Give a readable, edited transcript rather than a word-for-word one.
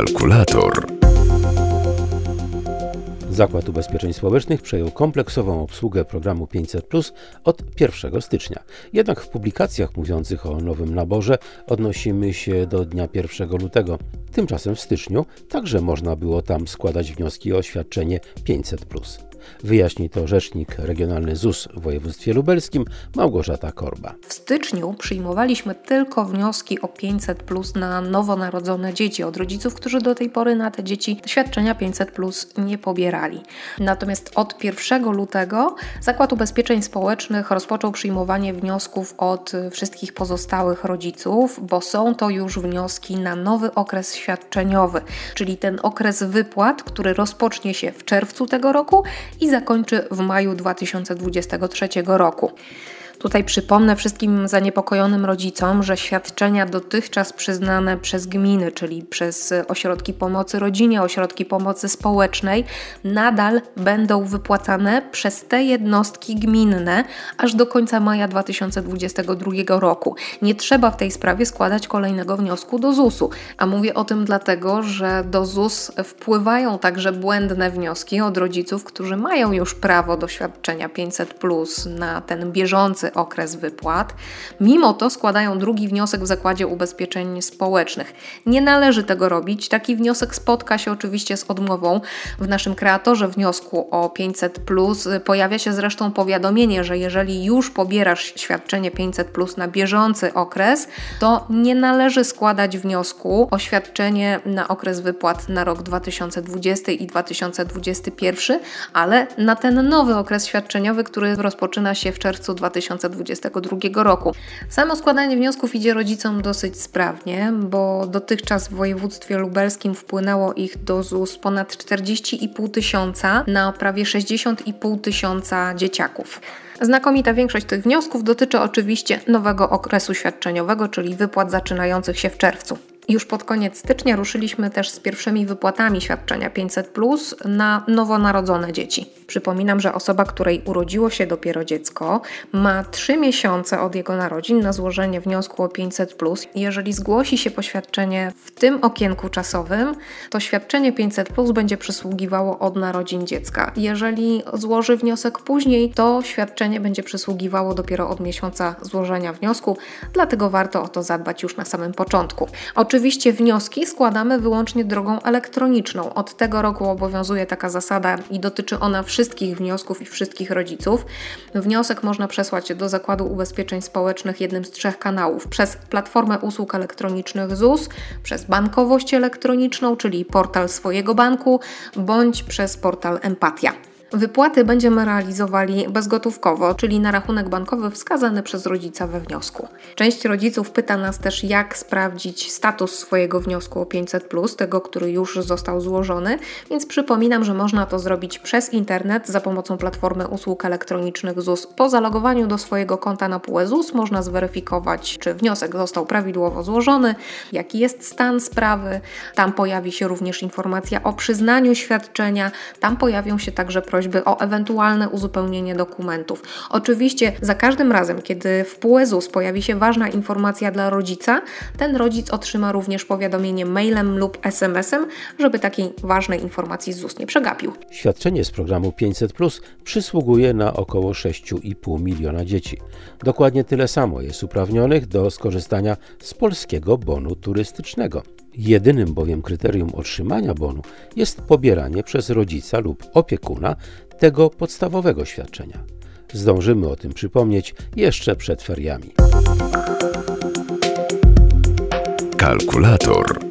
Kalkulator. Zakład Ubezpieczeń Społecznych przejął kompleksową obsługę programu 500+ od 1 stycznia. Jednak w publikacjach mówiących o nowym naborze odnosimy się do dnia 1 lutego. Tymczasem w styczniu także można było tam składać wnioski o świadczenie 500+. Wyjaśni to rzecznik regionalny ZUS w województwie lubelskim Małgorzata Korba. W styczniu przyjmowaliśmy tylko wnioski o 500+ na nowonarodzone dzieci od rodziców, którzy do tej pory na te dzieci świadczenia 500+ nie pobierali. Natomiast od 1 lutego Zakład Ubezpieczeń Społecznych rozpoczął przyjmowanie wniosków od wszystkich pozostałych rodziców, bo są to już wnioski na nowy okres świadczeniowy, czyli ten okres wypłat, który rozpocznie się w czerwcu tego roku i zakończy w maju 2023 roku. Tutaj przypomnę wszystkim zaniepokojonym rodzicom, że świadczenia dotychczas przyznane przez gminy, czyli przez ośrodki pomocy rodzinie, ośrodki pomocy społecznej, nadal będą wypłacane przez te jednostki gminne aż do końca maja 2022 roku. Nie trzeba w tej sprawie składać kolejnego wniosku do ZUS-u, a mówię o tym dlatego, że do ZUS wpływają także błędne wnioski od rodziców, którzy mają już prawo do świadczenia 500+ na ten bieżący okres wypłat. Mimo to składają drugi wniosek w Zakładzie Ubezpieczeń Społecznych. Nie należy tego robić. Taki wniosek spotka się oczywiście z odmową. W naszym kreatorze wniosku o 500+ pojawia się zresztą powiadomienie, że jeżeli już pobierasz świadczenie 500+ na bieżący okres, to nie należy składać wniosku o świadczenie na okres wypłat na rok 2020 i 2021, ale na ten nowy okres świadczeniowy, który rozpoczyna się w czerwcu 2022 roku. Samo składanie wniosków idzie rodzicom dosyć sprawnie, bo dotychczas w województwie lubelskim wpłynęło ich do ZUS ponad 40,5 tysiąca na prawie 60,5 tysiąca dzieciaków. Znakomita większość tych wniosków dotyczy oczywiście nowego okresu świadczeniowego, czyli wypłat zaczynających się w czerwcu. Już pod koniec stycznia ruszyliśmy też z pierwszymi wypłatami świadczenia 500+ na nowonarodzone dzieci. Przypominam, że osoba, której urodziło się dopiero dziecko, ma 3 miesiące od jego narodzin na złożenie wniosku o 500+. Jeżeli zgłosi się po świadczenie w tym okienku czasowym, to świadczenie 500+ będzie przysługiwało od narodzin dziecka. Jeżeli złoży wniosek później, to świadczenie będzie przysługiwało dopiero od miesiąca złożenia wniosku, dlatego warto o to zadbać już na samym początku. Oczywiście wnioski składamy wyłącznie drogą elektroniczną. Od tego roku obowiązuje taka zasada i dotyczy ona wszystkich wniosków i wszystkich rodziców. Wniosek można przesłać do Zakładu Ubezpieczeń Społecznych jednym z 3 kanałów: przez platformę usług elektronicznych ZUS, przez bankowość elektroniczną, czyli portal swojego banku, bądź przez portal Empatia. Wypłaty będziemy realizowali bezgotówkowo, czyli na rachunek bankowy wskazany przez rodzica we wniosku. Część rodziców pyta nas też, jak sprawdzić status swojego wniosku o 500+, tego, który już został złożony, więc przypominam, że można to zrobić przez internet za pomocą platformy usług elektronicznych ZUS. Po zalogowaniu do swojego konta na PUE ZUS można zweryfikować, czy wniosek został prawidłowo złożony, jaki jest stan sprawy. Tam pojawi się również informacja o przyznaniu świadczenia, tam pojawią się także prośby o ewentualne uzupełnienie dokumentów. Oczywiście za każdym razem, kiedy w PUE ZUS pojawi się ważna informacja dla rodzica, ten rodzic otrzyma również powiadomienie mailem lub SMS-em, żeby takiej ważnej informacji z ZUS nie przegapił. Świadczenie z programu 500+ przysługuje na około 6,5 miliona dzieci. Dokładnie tyle samo jest uprawnionych do skorzystania z polskiego bonu turystycznego. Jedynym bowiem kryterium otrzymania bonu jest pobieranie przez rodzica lub opiekuna tego podstawowego świadczenia. Zdążymy o tym przypomnieć jeszcze przed feriami. Kalkulator.